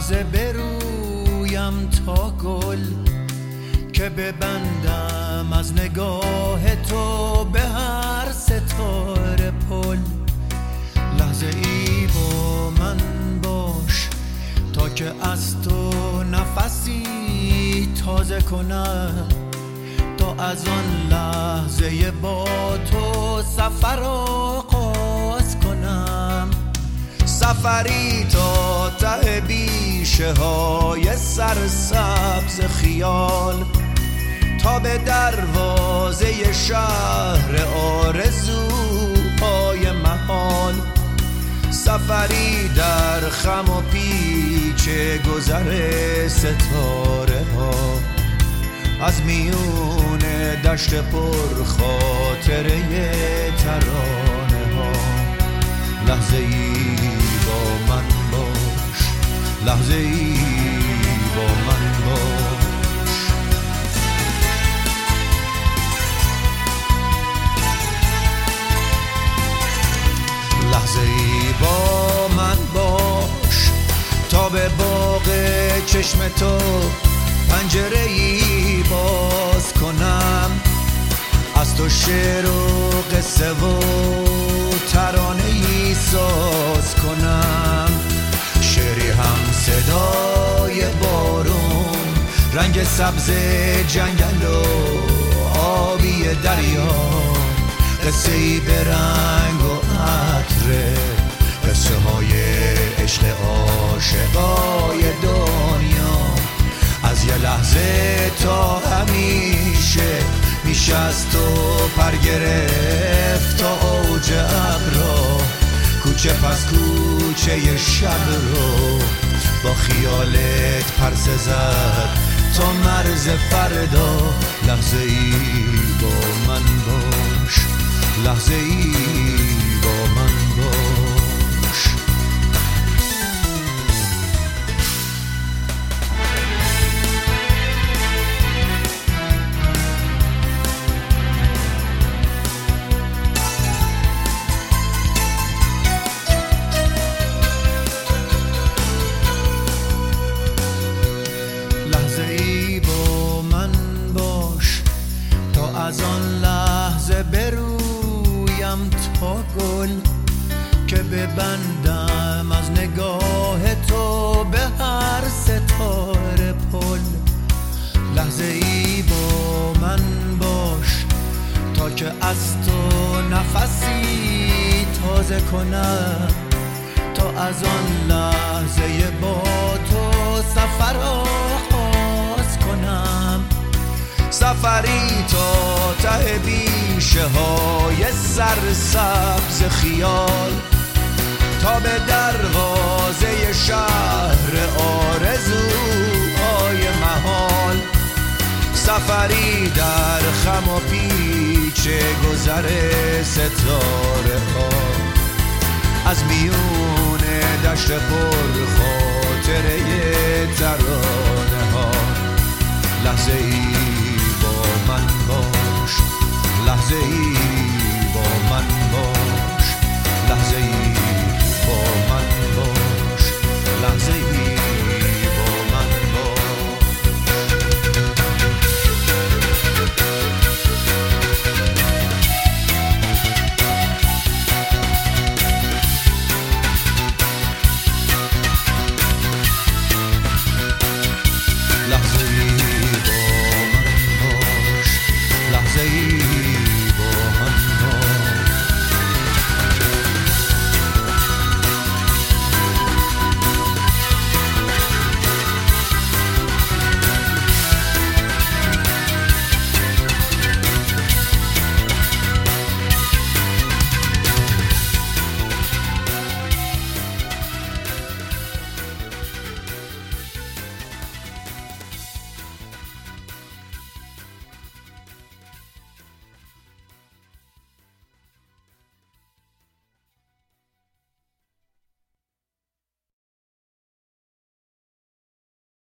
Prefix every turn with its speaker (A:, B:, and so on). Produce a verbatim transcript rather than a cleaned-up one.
A: لحظه برویم تا گل که ببندم از نگاه تو به هر ستاره پل. لحظه ای با من باش تا که از تو نفسی تازه کنم، تا از آن لحظه با تو سفر آغاز کنم. سفری تا ته بیشه های سرسبز خیال، تا به دروازه شهر آرزوهای محال. سفری در خم و پیچ گذر ستاره ها، از میون دشت پر خاطره ترانه ها. لحظه ای با من باش، لحظه ای با من باش. لحظه ای با من باش تا به باغ چشم تو پنجره ای باز کنم، از تو شعر و قصه و ترانه ای ساز کنم. شعری هم صدای بارون، رنگ سبز جنگل و آبی دریا. قصه ای به رنگ و عطر، قصه های عشق عاشقای دنیا. از یه لحظه تا همیشه میشه از تو پر گرفت تا اوج ابرا. کوچه پس کوچه شب رو با خیالت پرسه زد تا مرز فردا. لحظه ای با من باش، لحظه ای با من باش. از آن لحظه برویم تا گل که ببندم از نگاه تو به هر ستاره پل. لحظه ای با من باش تا که از تو نفسی تازه کنم، تا از آن لحظه با تو سفر آغاز کنم. سفری تا ته بیشه های سرسبز خیال، تا به دروازه شهر آرزوهای محال. سفری در خم و پیچ گذر ستاره ها، از میون دشت پر خاطره ترانه ها. لحظه ای با من باش، لحظه ای